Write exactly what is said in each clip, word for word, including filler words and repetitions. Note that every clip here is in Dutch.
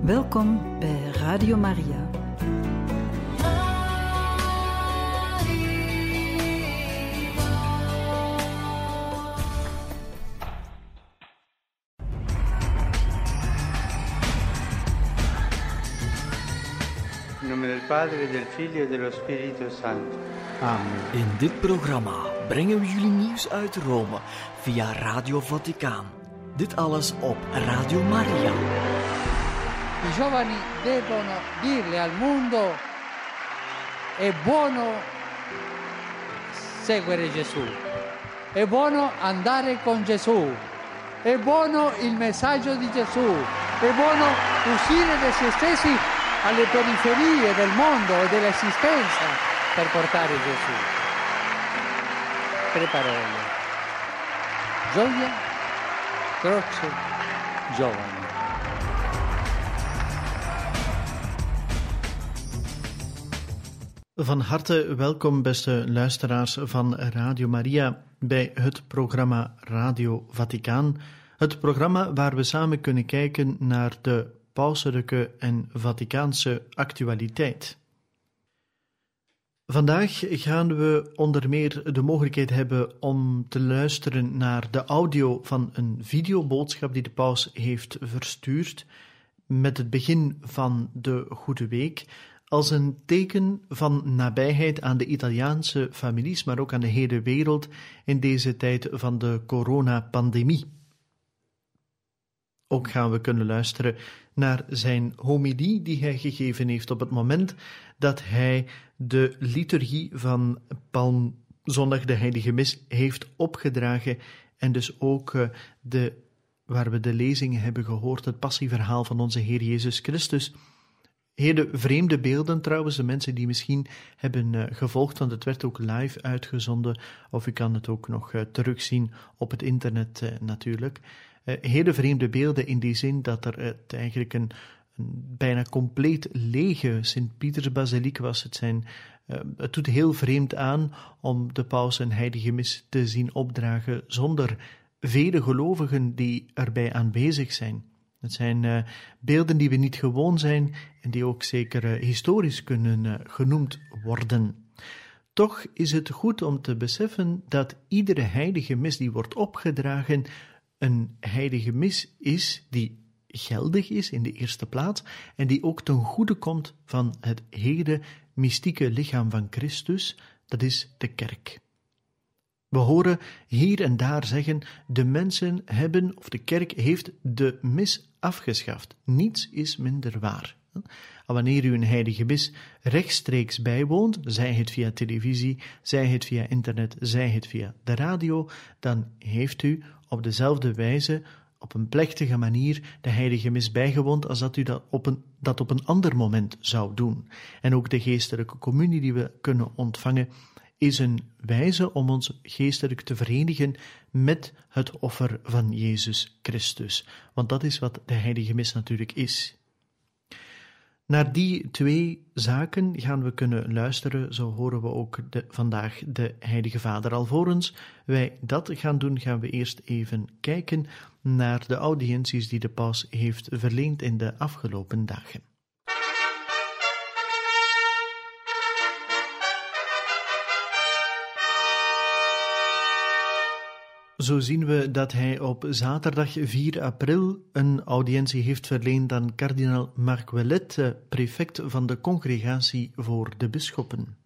Welkom bij Radio Maria. In nome del Padre, del Figlio e dello Spirito Santo. Amen. In dit programma brengen we jullie nieuws uit Rome via Radio Vaticaan. Dit alles op Radio Maria. I giovani devono dirle al mondo: è buono seguire Gesù, è buono andare con Gesù, è buono il messaggio di Gesù, è buono uscire da se stessi alle periferie del mondo e dell'esistenza per portare Gesù. Tre parole: gioia, croce, giovani. Van harte welkom, beste luisteraars van Radio Maria, bij het programma Radio Vaticaan. Het programma waar we samen kunnen kijken naar de pauselijke en Vaticaanse actualiteit. Vandaag gaan we onder meer de mogelijkheid hebben om te luisteren naar de audio van een videoboodschap die de paus heeft verstuurd met het begin van de Goede Week, als een teken van nabijheid aan de Italiaanse families, maar ook aan de hele wereld in deze tijd van de coronapandemie. Ook gaan we kunnen luisteren naar zijn homilie die hij gegeven heeft op het moment dat hij de liturgie van Palmzondag, de Heilige Mis, heeft opgedragen en dus ook de, waar we de lezingen hebben gehoord, het passieverhaal van onze Heer Jezus Christus. Hele vreemde beelden trouwens, de mensen die misschien hebben uh, gevolgd, want het werd ook live uitgezonden, of u kan het ook nog uh, terugzien op het internet uh, natuurlijk. Uh, hele vreemde beelden in die zin dat er uh, eigenlijk een, een bijna compleet lege Sint-Pietersbasiliek was. Het, zijn, uh, het doet heel vreemd aan om de paus een heilige mis te zien opdragen zonder vele gelovigen die erbij aanwezig zijn. Het zijn uh, beelden die we niet gewoon zijn en die ook zeker uh, historisch kunnen uh, genoemd worden. Toch is het goed om te beseffen dat iedere heilige mis die wordt opgedragen een heilige mis is die geldig is in de eerste plaats en die ook ten goede komt van het hele mystieke lichaam van Christus, dat is de kerk. We horen hier en daar zeggen, de mensen hebben, of de kerk heeft de mis afgeschaft. Niets is minder waar. En wanneer u een heilige mis rechtstreeks bijwoont, zij het via televisie, zij het via internet, zij het via de radio, dan heeft u op dezelfde wijze, op een plechtige manier, de heilige mis bijgewoond als dat u dat op een, dat op een ander moment zou doen. En ook de geestelijke communie die we kunnen ontvangen, is een wijze om ons geestelijk te verenigen met het offer van Jezus Christus. Want dat is wat de heilige mis natuurlijk is. Naar die twee zaken gaan we kunnen luisteren, zo horen we ook de, vandaag de Heilige Vader. Alvorens wij dat gaan doen, gaan we eerst even kijken naar de audiënties die de paus heeft verleend in de afgelopen dagen. Zo zien we dat hij op zaterdag vier april een audiëntie heeft verleend aan kardinaal Marc-Ouellet, prefect van de Congregatie voor de Bisschoppen.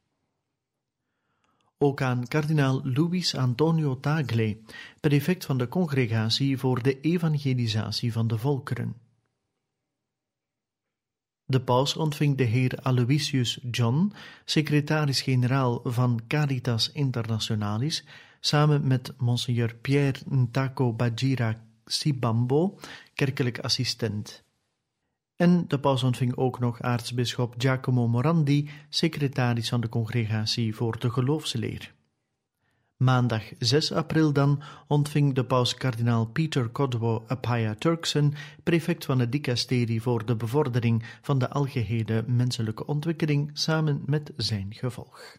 Ook aan kardinaal Luis Antonio Tagle, prefect van de Congregatie voor de Evangelisatie van de Volkeren. De paus ontving de heer Aloysius John, secretaris-generaal van Caritas Internationalis, samen met monseigneur Pierre Ntako Bajira Sibambo, kerkelijk assistent. En de paus ontving ook nog aartsbisschop Giacomo Morandi, secretaris van de Congregatie voor de Geloofsleer. Maandag zes april dan ontving de paus kardinaal Peter Kodwo Apaya Turksen, prefect van het dicasterie voor de bevordering van de algehele menselijke ontwikkeling, samen met zijn gevolg.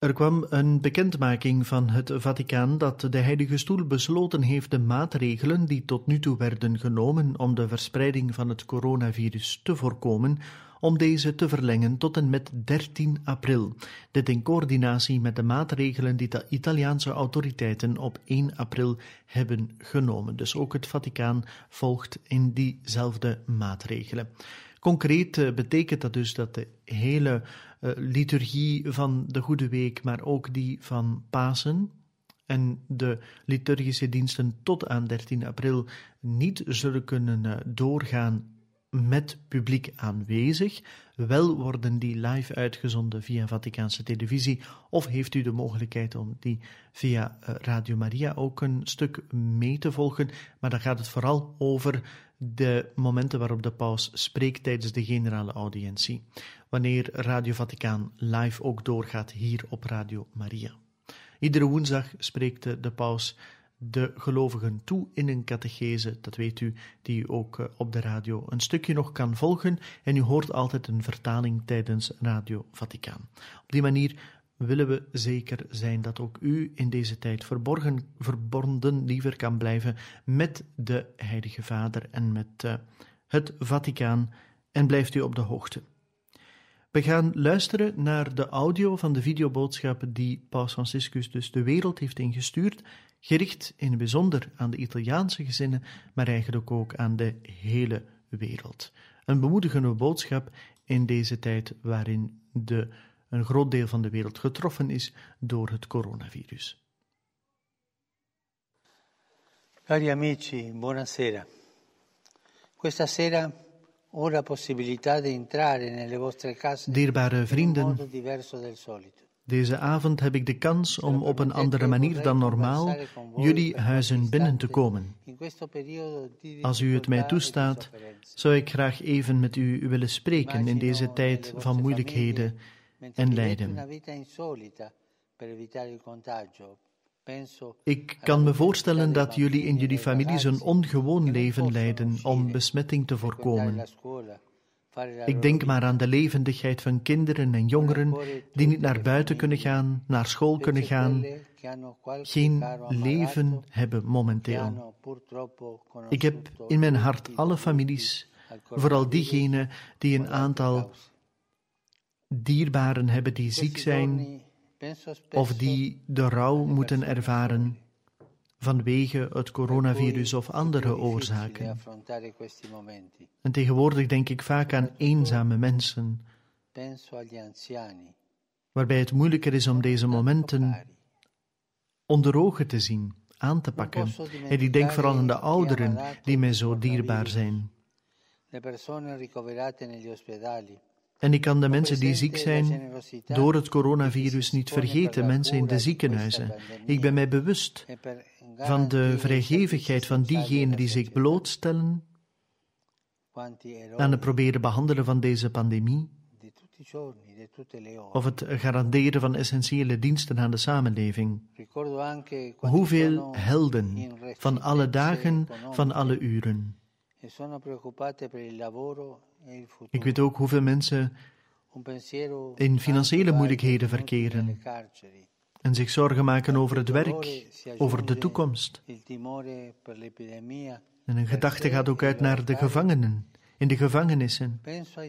Er kwam een bekendmaking van het Vaticaan dat de Heilige Stoel besloten heeft de maatregelen die tot nu toe werden genomen om de verspreiding van het coronavirus te voorkomen, om deze te verlengen tot en met dertien april. Dit in coördinatie met de maatregelen die de Italiaanse autoriteiten op één april hebben genomen. Dus ook het Vaticaan volgt in diezelfde maatregelen. Concreet uh, betekent dat dus dat de hele uh, liturgie van de Goede Week, maar ook die van Pasen en de liturgische diensten tot aan dertien april niet zullen kunnen uh, doorgaan met publiek aanwezig. Wel worden die live uitgezonden via Vaticaanse televisie, of heeft u de mogelijkheid om die via uh, Radio Maria ook een stuk mee te volgen, maar dan gaat het vooral over de momenten waarop de paus spreekt tijdens de generale audiëntie, wanneer Radio Vaticaan live ook doorgaat hier op Radio Maria. Iedere woensdag spreekt de paus de gelovigen toe in een catechese, dat weet u, die u ook op de radio een stukje nog kan volgen, en u hoort altijd een vertaling tijdens Radio Vaticaan. Op die manier willen we zeker zijn dat ook u in deze tijd verborgen, verbonden liever kan blijven met de Heilige Vader en met uh, het Vaticaan, en blijft u op de hoogte. We gaan luisteren naar de audio van de videoboodschap die Paus Franciscus dus de wereld heeft ingestuurd, gericht in het bijzonder aan de Italiaanse gezinnen, maar eigenlijk ook aan de hele wereld. Een bemoedigende boodschap in deze tijd waarin de, een groot deel van de wereld getroffen is door het coronavirus. Cari amici, buonasera. Questa sera ho la possibilità di entrare nelle vostre case Dierbare vrienden, in modo diverso del solito. Deze avond heb ik de kans om op een andere manier dan normaal jullie huizen binnen te komen. Als u het mij toestaat, zou ik graag even met u willen spreken in deze tijd van moeilijkheden en lijden. Ik kan me voorstellen dat jullie in jullie families een ongewoon leven leiden om besmetting te voorkomen. Ik denk maar aan de levendigheid van kinderen en jongeren die niet naar buiten kunnen gaan, naar school kunnen gaan, geen leven hebben momenteel. Ik heb in mijn hart alle families, vooral diegenen die een aantal dierbaren hebben die ziek zijn of die de rouw moeten ervaren vanwege het coronavirus of andere oorzaken. En tegenwoordig denk ik vaak aan eenzame mensen, waarbij het moeilijker is om deze momenten onder ogen te zien, aan te pakken. En ik denk vooral aan de ouderen die mij zo dierbaar zijn. En ik kan de mensen die ziek zijn door het coronavirus niet vergeten, mensen in de ziekenhuizen. Ik ben mij bewust van de vrijgevigheid van diegenen die zich blootstellen aan het proberen behandelen van deze pandemie, of het garanderen van essentiële diensten aan de samenleving. Hoeveel helden van alle dagen, van alle uren. Ik weet ook hoeveel mensen in financiële moeilijkheden verkeren en zich zorgen maken over het werk, over de toekomst. En een gedachte gaat ook uit naar de gevangenen, in de gevangenissen,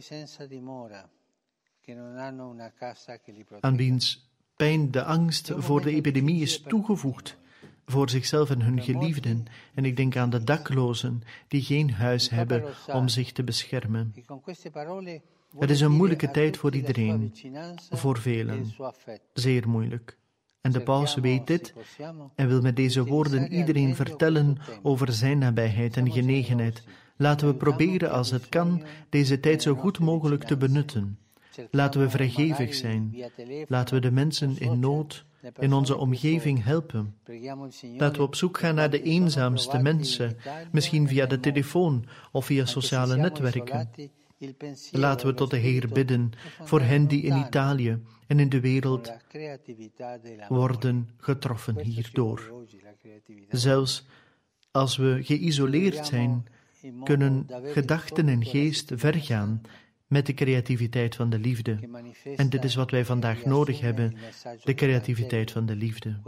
aan wiens pijn de angst voor de epidemie is toegevoegd, voor zichzelf en hun geliefden. En ik denk aan de daklozen die geen huis hebben om zich te beschermen. Het is een moeilijke tijd voor iedereen, voor velen, zeer moeilijk. En de paus weet dit en wil met deze woorden iedereen vertellen over zijn nabijheid en genegenheid. Laten we proberen, als het kan, deze tijd zo goed mogelijk te benutten. Laten we vrijgevig zijn. Laten we de mensen in nood in onze omgeving helpen. Laten we op zoek gaan naar de eenzaamste mensen, misschien via de telefoon of via sociale netwerken. Laten we tot de Heer bidden voor hen die in Italië en in de wereld worden getroffen hierdoor. Zelfs als we geïsoleerd zijn, kunnen gedachten en geest vergaan met de creativiteit van de liefde. En dit is wat wij vandaag nodig hebben, de creativiteit van de liefde.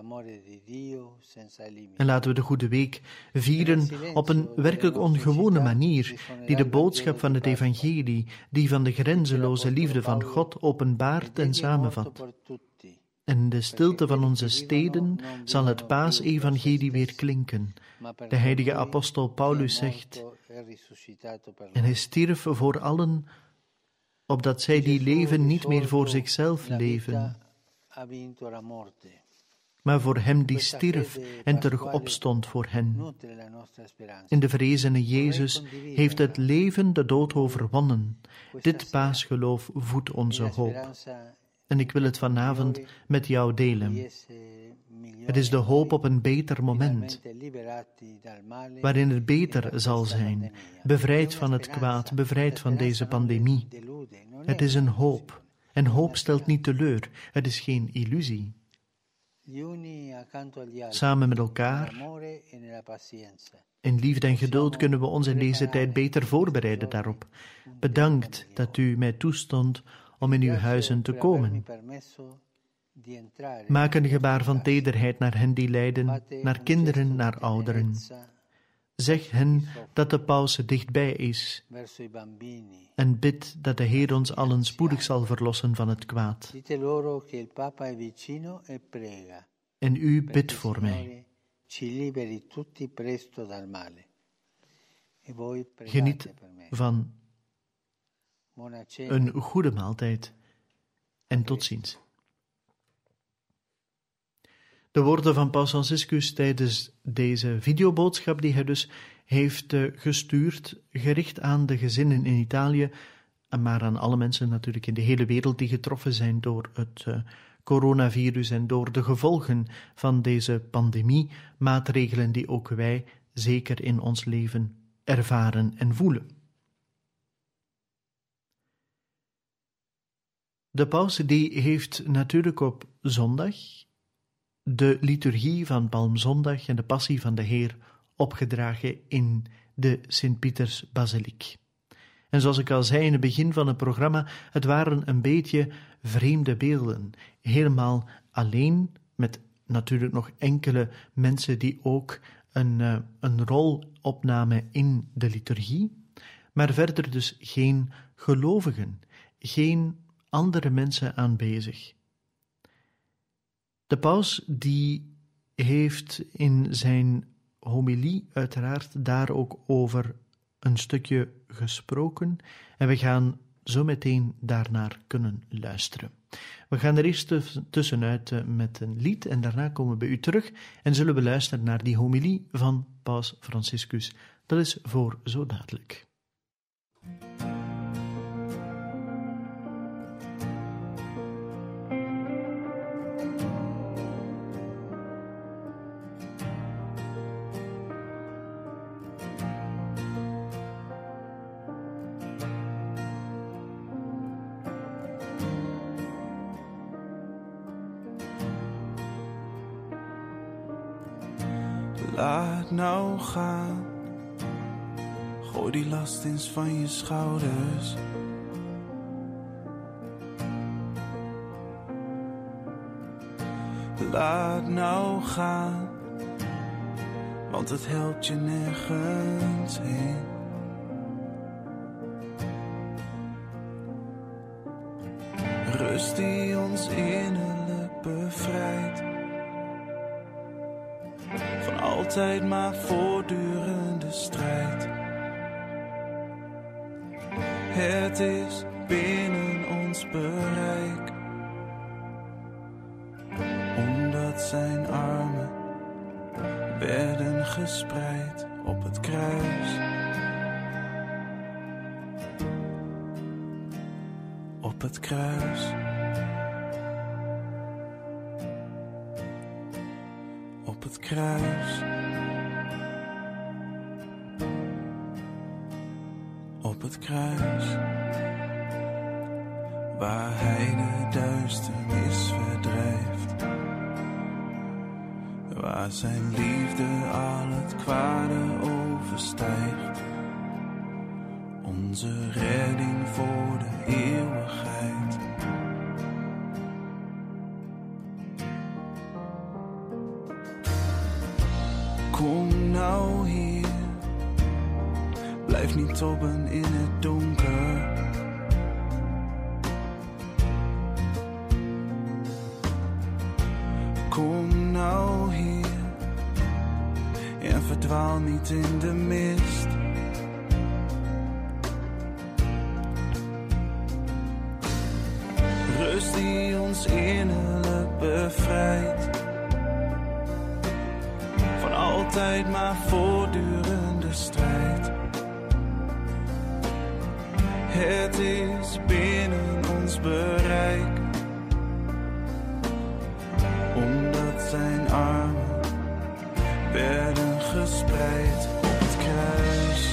En laten we de Goede Week vieren op een werkelijk ongewone manier, die de boodschap van het evangelie, die van de grenzeloze liefde van God openbaart en samenvat. En in de stilte van onze steden zal het paasevangelie weer klinken. De heilige apostel Paulus zegt: en hij stierf voor allen, opdat zij die leven niet meer voor zichzelf leven, maar voor hem die stierf en terug opstond voor hen. In de verrezene Jezus heeft het leven de dood overwonnen. Dit paasgeloof voedt onze hoop. En ik wil het vanavond met jou delen. Het is de hoop op een beter moment, waarin het beter zal zijn, bevrijd van het kwaad, bevrijd van deze pandemie. Het is een hoop. En hoop stelt niet teleur. Het is geen illusie. Samen met elkaar, in liefde en geduld, kunnen we ons in deze tijd beter voorbereiden daarop. Bedankt dat u mij toestond om in uw huizen te komen. Maak een gebaar van tederheid naar hen die lijden, naar kinderen, naar ouderen. Zeg hen dat de paus dichtbij is en bid dat de Heer ons allen spoedig zal verlossen van het kwaad. En u bidt voor mij. Geniet van een goede maaltijd en tot ziens. De woorden van Paus Franciscus tijdens deze videoboodschap die hij dus heeft uh, gestuurd, gericht aan de gezinnen in Italië, maar aan alle mensen natuurlijk in de hele wereld die getroffen zijn door het uh, coronavirus en door de gevolgen van deze pandemie, maatregelen die ook wij zeker in ons leven ervaren en voelen. De paus die heeft natuurlijk op zondag de liturgie van Palmzondag en de passie van de Heer opgedragen in de Sint-Pieters-basiliek. En zoals ik al zei in het begin van het programma, het waren een beetje vreemde beelden. Helemaal alleen, met natuurlijk nog enkele mensen die ook een, uh, een rol opnamen in de liturgie, maar verder dus geen gelovigen, geen andere mensen aanwezig. De paus die heeft in zijn homilie uiteraard daar ook over een stukje gesproken en we gaan zo meteen daarnaar kunnen luisteren. We gaan er eerst tussenuit met een lied en daarna komen we bij u terug en zullen we luisteren naar die homilie van Paus Franciscus. Dat is voor zo dadelijk. Laat nou gaan, gooi die last eens van je schouders. Laat nou gaan, want het helpt je nergens heen. Rust die ons innerlijk bevrijdt. Altijd maar voortdurende strijd. Het is binnen ons bereik, omdat zijn armen werden gespreid op het kruis. Op het kruis. Op het kruis. Op het kruis, waar hij de duisternis verdrijft, waar zijn liefde al het kwade overstijgt, om onze redding voor de eeuwigheid. Kom nou hier, blijf niet tobben in het donker. Kom nou hier en verdwaal niet in de mist. Rust die ons innerlijk bevrijdt van altijd maar voortdurende strijd. Het is binnen ons bereik, omdat zijn armen werden gespreid op het kruis.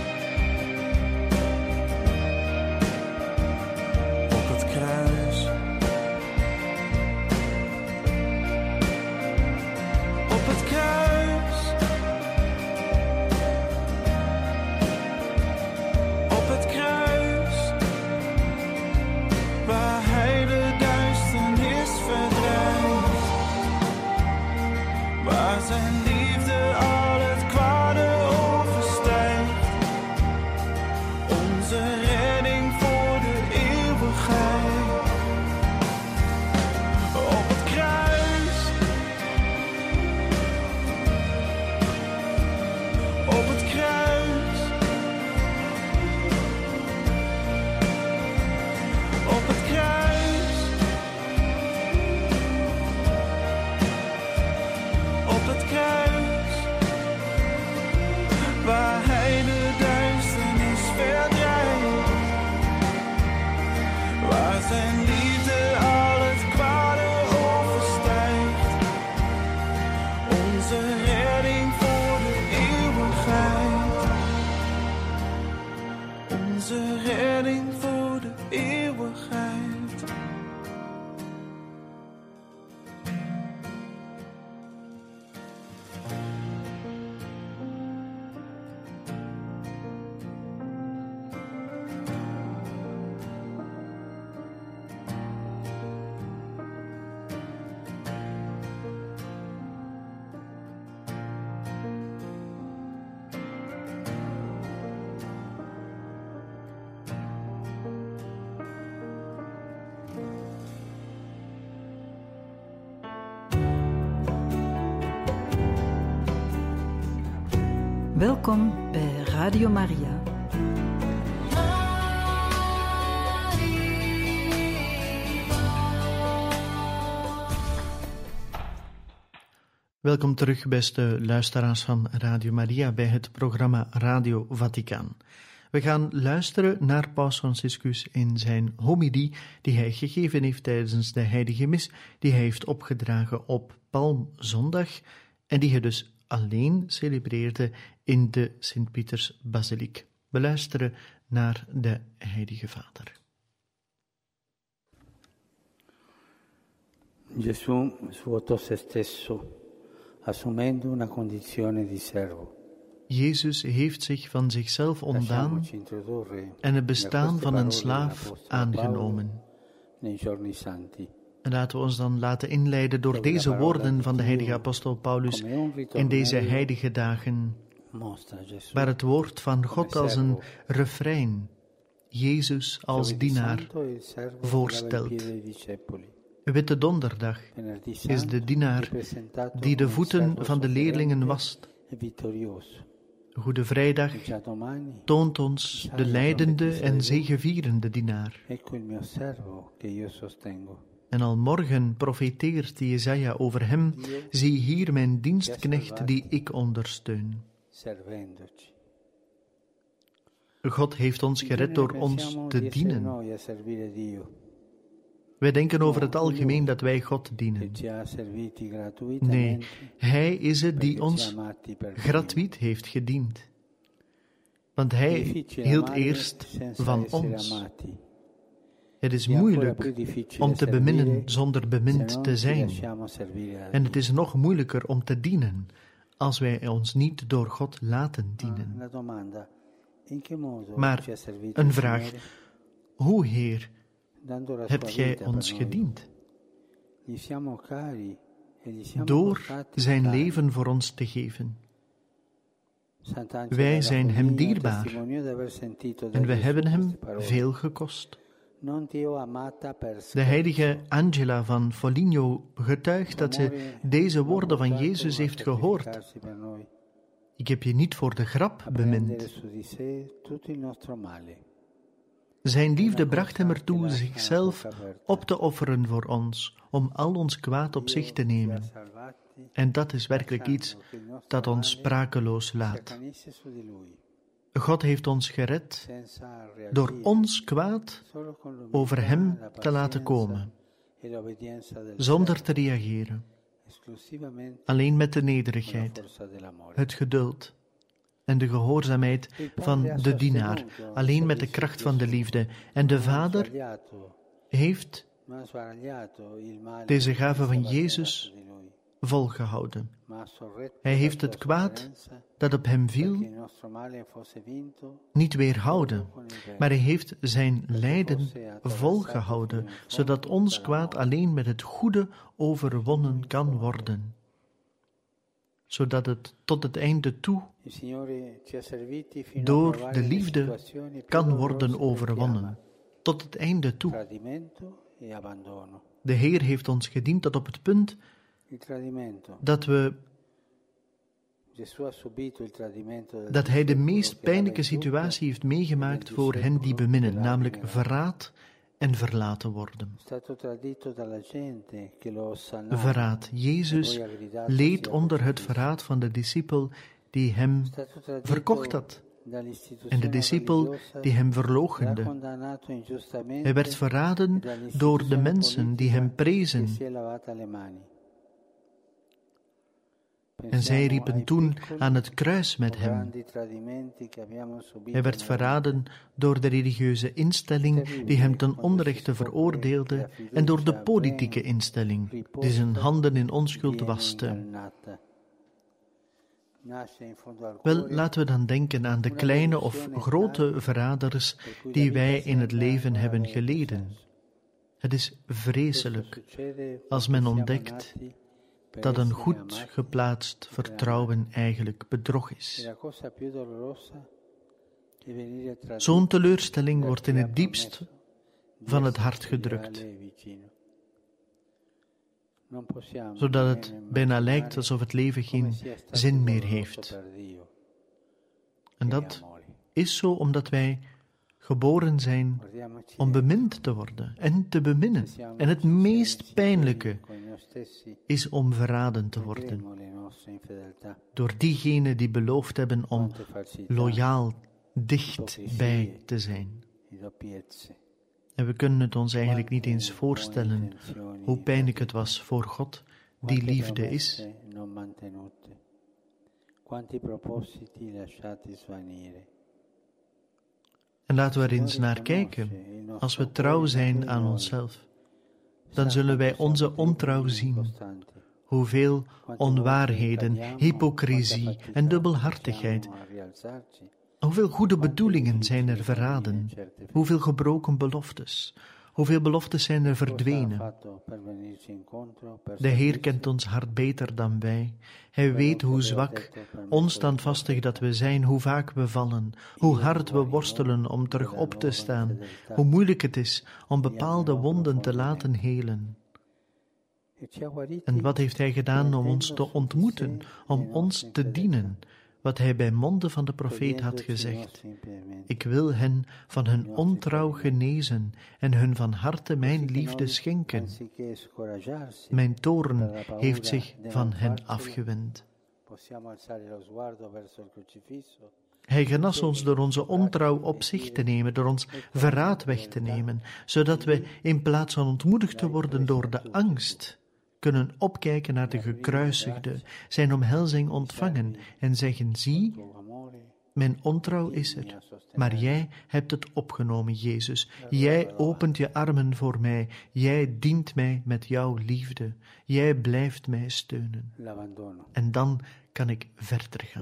Op het kruis. Op het kruis. Op het kruis. Waar hij de duisternis verdrijft. Waar zijn liefde al het kwade overstijgt. Onze redding voor de eeuwigheid. Op het kruis. Op het kruis. Op het kruis. Op het kruis, waar hij de duisternis verdrijft, waar zijn liefde al het kwade overstijgt, onze redding voor de eeuwigheid, onze redding voor de eeuwigheid. Welkom bij Radio Maria. Welkom terug, beste luisteraars van Radio Maria, bij het programma Radio Vaticaan. We gaan luisteren naar Paus Franciscus in zijn homilie die hij gegeven heeft tijdens de heilige mis, die hij heeft opgedragen op Palmzondag en die hij dus alleen celebreerde in de Sint-Pieters-basiliek. We luisteren naar de Heilige Vader. Gesù svuotò se stesso, assumendo una condizione di servo. Jezus heeft zich van zichzelf ontdaan en het bestaan van een slaaf aangenomen. En laten we ons dan laten inleiden door deze woorden van de heilige apostel Paulus in deze heilige dagen, waar het woord van God als een refrein, Jezus als dienaar, voorstelt. Witte Donderdag is de dienaar die de voeten van de leerlingen wast. Goede Vrijdag toont ons de lijdende en zegevierende dienaar. En al morgen profeteert Jesaja over hem, zie hier mijn dienstknecht die ik ondersteun. God heeft ons gered door ons te dienen. Wij denken over het algemeen dat wij God dienen. Nee, Hij is het die ons gratuit heeft gediend. Want Hij hield eerst van ons. Het is moeilijk om te beminnen zonder bemind te zijn. En het is nog moeilijker om te dienen als wij ons niet door God laten dienen. Maar een vraag: hoe, Heer, hebt Gij ons gediend? Door zijn leven voor ons te geven. Wij zijn hem dierbaar en we hebben hem veel gekost. De heilige Angela van Foligno getuigt dat ze deze woorden van Jezus heeft gehoord. Ik heb je niet voor de grap bemind. Zijn liefde bracht hem ertoe zichzelf op te offeren voor ons, om al ons kwaad op zich te nemen. En dat is werkelijk iets dat ons sprakeloos laat. God heeft ons gered door ons kwaad over hem te laten komen, zonder te reageren. Alleen met de nederigheid, het geduld en de gehoorzaamheid van de dienaar, alleen met de kracht van de liefde. En de Vader heeft deze gave van Jezus volgehouden. Hij heeft het kwaad dat op hem viel niet weerhouden, maar hij heeft zijn lijden volgehouden, zodat ons kwaad alleen met het goede overwonnen kan worden, zodat het tot het einde toe door de liefde kan worden overwonnen, tot het einde toe. De Heer heeft ons gediend tot op het punt dat we dat hij de meest pijnlijke situatie heeft meegemaakt voor hen die beminnen, namelijk verraad en verlaten worden. Verraad. Jezus leed onder het verraad van de discipel die hem verkocht had en de discipel die hem verloochende. Hij werd verraden door de mensen die hem prezen. En zij riepen toen aan het kruis met hem. Hij werd verraden door de religieuze instelling die hem ten onrechte veroordeelde en door de politieke instelling die zijn handen in onschuld waste. Wel, laten we dan denken aan de kleine of grote verraders die wij in het leven hebben geleden. Het is vreselijk als men ontdekt dat een goed geplaatst vertrouwen eigenlijk bedrog is. Zo'n teleurstelling wordt in het diepst van het hart gedrukt, zodat het bijna lijkt alsof het leven geen zin meer heeft. En dat is zo omdat wij geboren zijn om bemind te worden en te beminnen. En het meest pijnlijke is om verraden te worden door diegenen die beloofd hebben om loyaal dichtbij te zijn. En we kunnen het ons eigenlijk niet eens voorstellen hoe pijnlijk het was voor God, die liefde is. En laten we er eens naar kijken. Als we trouw zijn aan onszelf, dan zullen wij onze ontrouw zien. Hoeveel onwaarheden, hypocrisie en dubbelhartigheid. Hoeveel goede bedoelingen zijn er verraden. Hoeveel gebroken beloftes. Hoeveel beloftes zijn er verdwenen. De Heer kent ons hart beter dan wij. Hij weet hoe zwak, onstandvastig dat we zijn, hoe vaak we vallen, hoe hard we worstelen om terug op te staan, hoe moeilijk het is om bepaalde wonden te laten helen. En wat heeft Hij gedaan om ons te ontmoeten, om ons te dienen? Wat Hij bij monden van de profeet had gezegd. Ik wil hen van hun ontrouw genezen en hun van harte mijn liefde schenken. Mijn toorn heeft zich van hen afgewend. Hij genas ons door onze ontrouw op zich te nemen, door ons verraad weg te nemen, zodat we in plaats van ontmoedigd te worden door de angst, kunnen opkijken naar de gekruisigde, zijn omhelzing ontvangen en zeggen, zie, mijn ontrouw is er, maar jij hebt het opgenomen, Jezus. Jij opent je armen voor mij, jij dient mij met jouw liefde, jij blijft mij steunen. En dan kan ik verder gaan.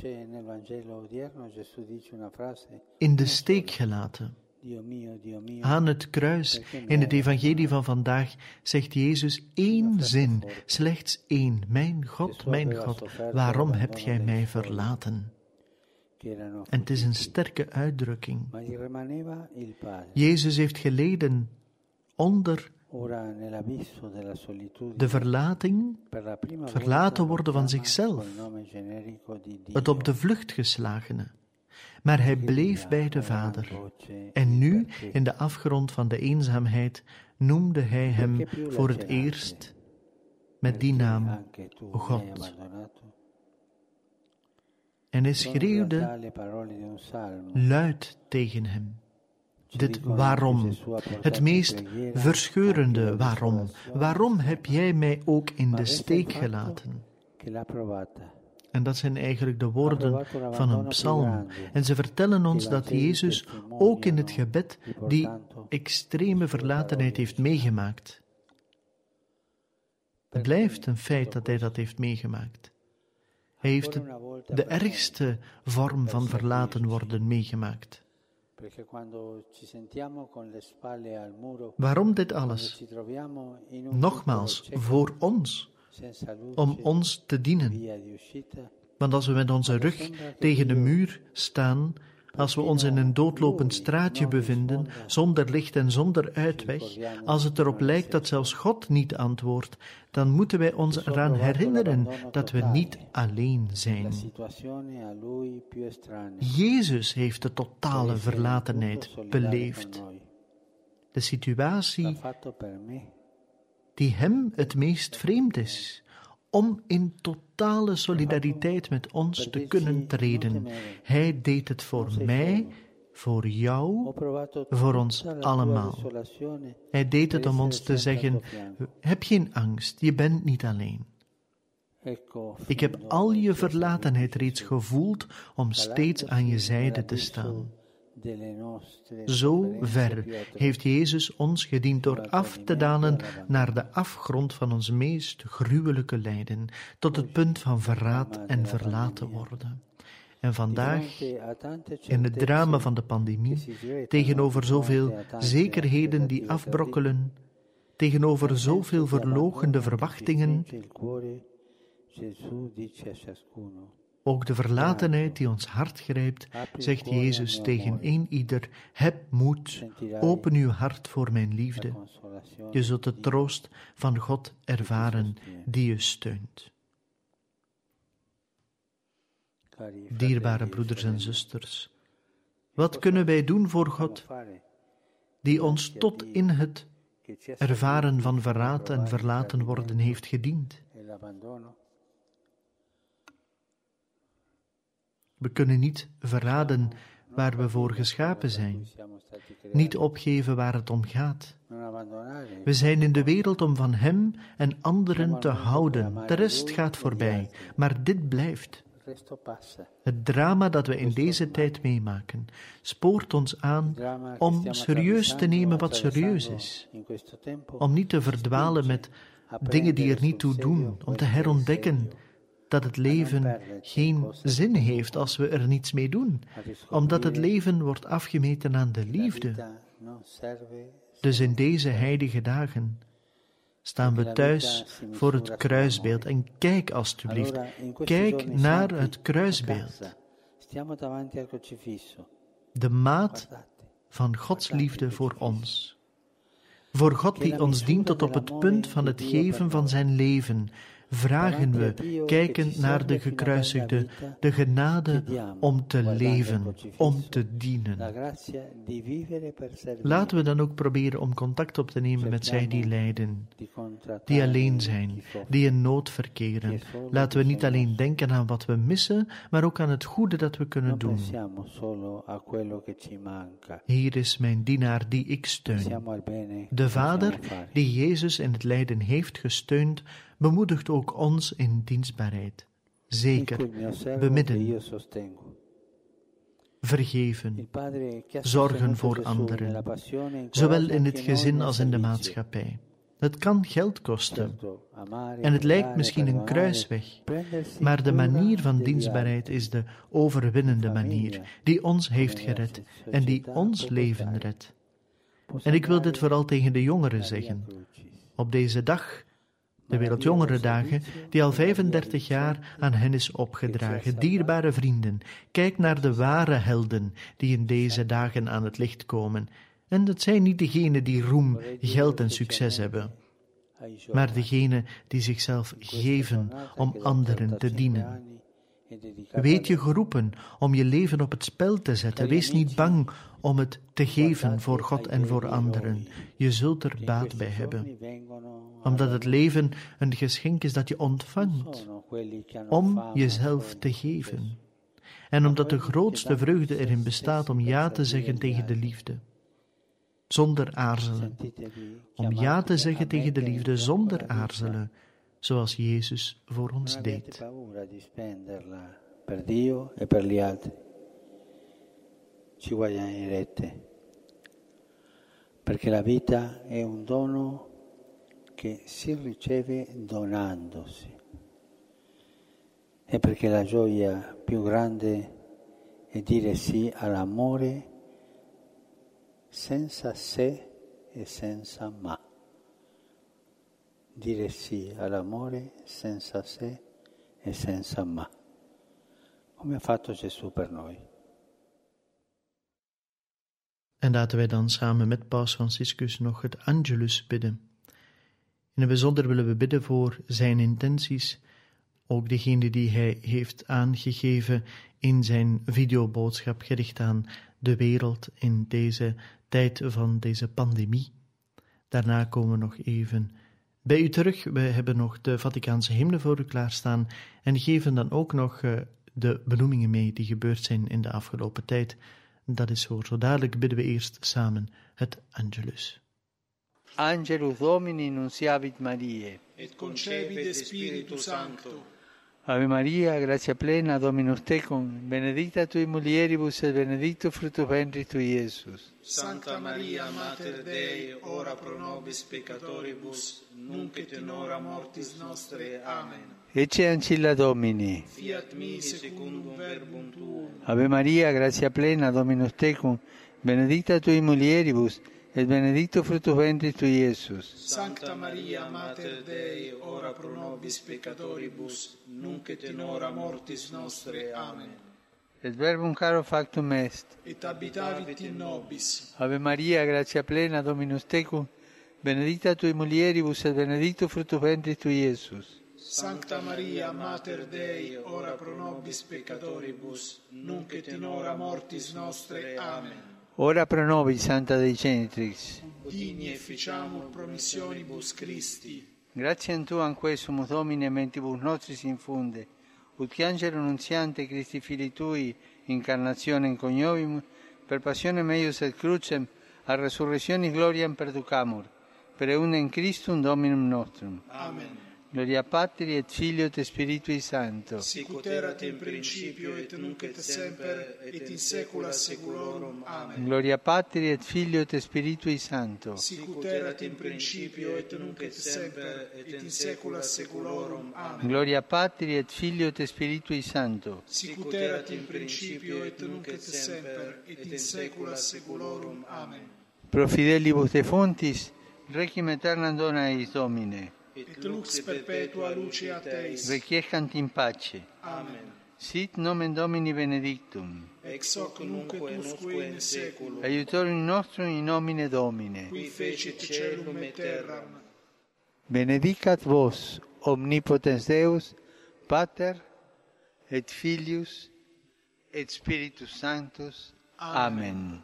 In de steek gelaten. Aan het kruis, in het evangelie van vandaag, zegt Jezus één zin, slechts één. Mijn God, mijn God, waarom hebt gij mij verlaten? En het is een sterke uitdrukking. Jezus heeft geleden onder de verlating, verlaten worden van zichzelf, het op de vlucht geslagene. Maar hij bleef bij de Vader. En nu, in de afgrond van de eenzaamheid, noemde hij hem voor het eerst met die naam God. En hij schreeuwde luid tegen hem. Dit waarom, het meest verscheurende waarom. Waarom heb jij mij ook in de steek gelaten? En dat zijn eigenlijk de woorden van een psalm. En ze vertellen ons dat Jezus ook in het gebed die extreme verlatenheid heeft meegemaakt. Het blijft een feit dat hij dat heeft meegemaakt. Hij heeft de, de ergste vorm van verlaten worden meegemaakt. Waarom dit alles? Nogmaals, voor ons, om ons te dienen. Want als we met onze rug tegen de muur staan, als we ons in een doodlopend straatje bevinden, zonder licht en zonder uitweg, als het erop lijkt dat zelfs God niet antwoordt, dan moeten wij ons eraan herinneren dat we niet alleen zijn. Jezus heeft de totale verlatenheid beleefd. De situatie die hem het meest vreemd is, om in totale solidariteit met ons te kunnen treden. Hij deed het voor mij, voor jou, voor ons allemaal. Hij deed het om ons te zeggen, heb geen angst, je bent niet alleen. Ik heb al je verlatenheid reeds gevoeld om steeds aan je zijde te staan. Zo ver heeft Jezus ons gediend door af te dalen naar de afgrond van ons meest gruwelijke lijden, tot het punt van verraad en verlaten worden. En vandaag, in het drama van de pandemie, tegenover zoveel zekerheden die afbrokkelen, tegenover zoveel verloochende verwachtingen, ook de verlatenheid die ons hart grijpt, zegt Jezus tegen een ieder, heb moed, open uw hart voor mijn liefde. Je zult de troost van God ervaren die je steunt. Dierbare broeders en zusters, wat kunnen wij doen voor God, die ons tot in het ervaren van verraad en verlaten worden heeft gediend? We kunnen niet verraden waar we voor geschapen zijn, niet opgeven waar het om gaat. We zijn in de wereld om van Hem en anderen te houden. De rest gaat voorbij, maar dit blijft. Het drama dat we in deze tijd meemaken, spoort ons aan om serieus te nemen wat serieus is. Om niet te verdwalen met dingen die er niet toe doen, om te herontdekken dat het leven geen zin heeft als we er niets mee doen, omdat het leven wordt afgemeten aan de liefde. Dus in deze heilige dagen staan we thuis voor het kruisbeeld en kijk alstublieft, kijk naar het kruisbeeld. De maat van Gods liefde voor ons. Voor God die ons dient tot op het punt van het geven van zijn leven, vragen we, kijkend naar de gekruisigde, de genade om te leven, om te dienen. Laten we dan ook proberen om contact op te nemen met zij die lijden, die alleen zijn, die in nood verkeren. Laten we niet alleen denken aan wat we missen, maar ook aan het goede dat we kunnen doen. Hier is mijn dienaar die ik steun. De Vader die Jezus in het lijden heeft gesteund, bemoedigt ook ons in dienstbaarheid. Zeker, bemidden, vergeven, zorgen voor anderen, zowel in het gezin als in de maatschappij. Het kan geld kosten. En het lijkt misschien een kruisweg. Maar de manier van dienstbaarheid is de overwinnende manier, die ons heeft gered en die ons leven redt. En ik wil dit vooral tegen de jongeren zeggen. Op deze dag, de Wereldjongerendagen, die al vijfendertig jaar aan hen is opgedragen, dierbare vrienden, kijk naar de ware helden die in deze dagen aan het licht komen. En dat zijn niet degenen die roem, geld en succes hebben, maar degenen die zichzelf geven om anderen te dienen. Weet je geroepen om je leven op het spel te zetten. Wees niet bang om het te geven voor God en voor anderen. Je zult er baat bij hebben. Omdat het leven een geschenk is dat je ontvangt om jezelf te geven. En omdat de grootste vreugde erin bestaat om ja te zeggen tegen de liefde. Zonder aarzelen. Om ja te zeggen tegen de liefde zonder aarzelen. Zoals Jezus voor ons deed. Per Dio e per gli altri. Ci guadagnerete. Perché la vita è un dono che si riceve donandosi. E perché la gioia più grande è dire sì all'amore senza se e senza ma. Dire sì all'amore senza se e senza ma. Come ha fatto Gesù per noi. En laten wij dan samen met Paus Franciscus nog het Angelus bidden. In het bijzonder willen we bidden voor zijn intenties, ook degene die hij heeft aangegeven in zijn videoboodschap gericht aan de wereld in deze tijd van deze pandemie. Daarna komen we nog even bij u terug. We hebben nog de Vaticaanse hymne voor u klaarstaan en geven dan ook nog uh, de benoemingen mee die gebeurd zijn in de afgelopen tijd. Dat is voor zo dadelijk bidden we eerst samen het Angelus. Angelus Domini nunciavit Mariae. Et concepit Spiritus Sancto. Ave Maria, gratia plena, Dominus tecum, benedicta tui mulieribus et benedictus fructus ventris tui, Iesus. Sancta Maria, Mater Dei, ora pro nobis peccatoribus, nunc et in hora mortis nostre. Amen. Ecce ancilla Domini. Fiat mi secundum verbum tuum. Ave Maria, gratia plena, Dominus tecum, benedicta tui mulieribus, et benedictus fructus ventris tui, Iesus. Sancta Maria, Mater Dei, ora pro nobis peccatoribus, nunc et in hora mortis nostre. Amen. Et verbum caro factum est. Et habitavit in nobis. Ave Maria, gratia plena, Dominus tecum, benedicta tui mulieribus, et benedictus fructus ventris tui, Iesus. Sancta Maria, Mater Dei, ora pro nobis peccatoribus, nunc et in hora mortis nostre. Amen. Ora pro nobis, Santa Dei Genitrix. Digni efficiamur promissionibus Christi. Gratiam Tuam quesumus Domine mentibus nostris infunde, ut che angelo nunziante Christi Filii Tui, incarnationem coniovimus, per passionem eius et crucem, a resurrectionis gloriam perducamur, per eundem Christum Dominum nostrum. Amen. Gloria Patri et Filio et Spiritui Sancto. Sicut erat in principio et nunc et semper et in saecula saeculorum. Amen. Gloria Patri et Filio et Spiritui Sancto. Sicut erat in principio et nunc et semper et in saecula saeculorum. Amen. Gloria Patri et Filio et Spiritui Sancto. Sicut erat in principio et nunc et semper et in saecula saeculorum. Amen. Pro fidelibus defuntis, requiem aeternam dona eis Domine. Et lux perpetua luceat eis. Requiescant in pace. Amen. Sit nomen Domini benedictum. Ex hoc nunc et usque in saeculum. Aiutorium nostrum in nomine Domine. Qui fecit caelum et terram. Benedicat vos, omnipotens Deus, Pater, et Filius, et Spiritus Sanctus. Amen. Amen.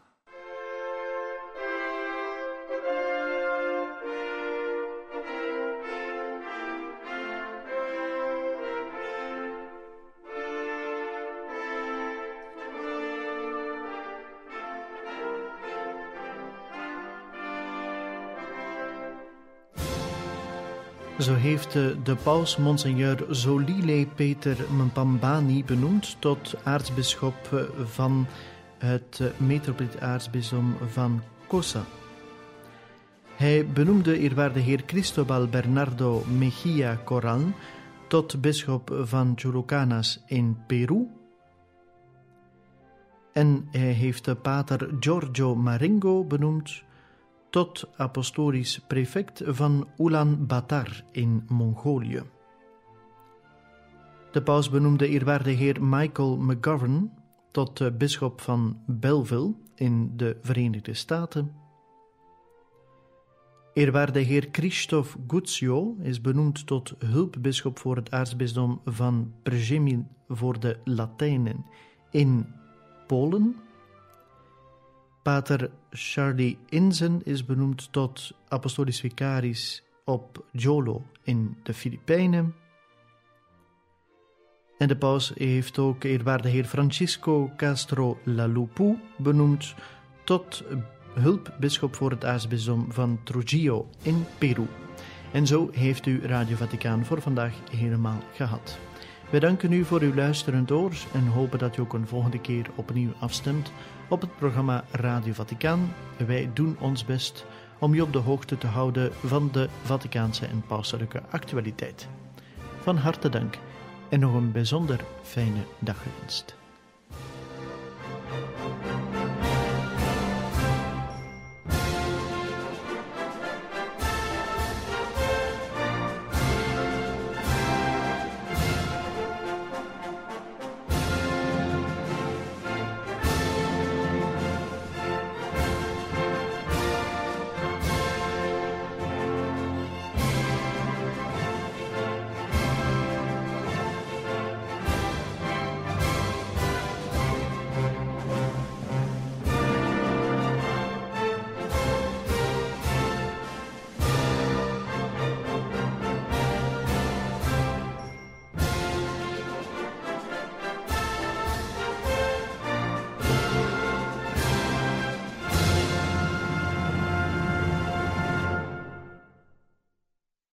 Zo heeft de paus Monseigneur Solile Peter Mpambani benoemd tot aartsbisschop van het metropolitair aartsbisdom van Kossa. Hij benoemde eerwaarde heer Cristobal Bernardo Mejia Corral tot bisschop van Chulucanas in Peru. En hij heeft de pater Giorgio Marengo benoemd tot apostolisch prefect van Ulaanbaatar in Mongolië. De paus benoemde eerwaarde heer Michael McGovern tot bisschop van Belleville in de Verenigde Staten. Eerwaarde heer Krzysztof Gutzio is benoemd tot hulpbisschop voor het aartsbisdom van Przemyśl voor de Latijnen in Polen. Pater Charlie Inzen is benoemd tot apostolisch vicaris op Jolo in de Filipijnen. En de paus heeft ook eerwaarde heer Francisco Castro Lalupu benoemd tot hulpbisschop voor het aartsbisdom van Trujillo in Peru. En zo heeft u Radio Vaticaan voor vandaag helemaal gehad. Wij danken u voor uw luisterend oor en hopen dat u ook een volgende keer opnieuw afstemt op het programma Radio Vaticaan. Wij doen ons best om u op de hoogte te houden van de Vaticaanse en pauselijke actualiteit. Van harte dank en nog een bijzonder fijne dag gewenst.